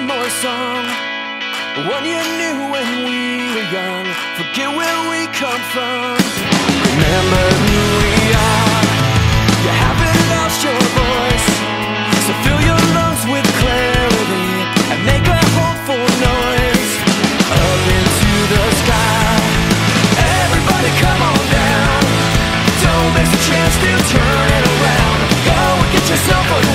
one more song, one you knew when we were young. Forget where we come from, remember who we are. You haven't lost your voice, so fill your lungs with clarity and make a hopeful noise. Up into the sky, everybody come on down. Don't miss a chance to turn it around. Go and get yourself a